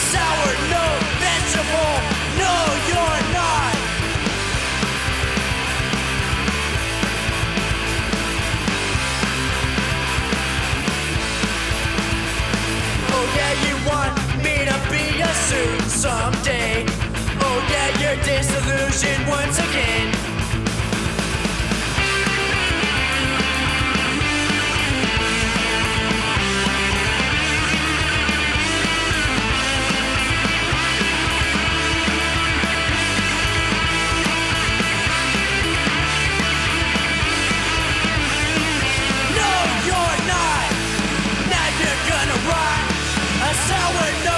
sour, no vegetable. No, you're not. Oh yeah, you want me to be a suit someday. Oh yeah, you're disillusioned once again. No, you're not. Now you're gonna rot a sour nose.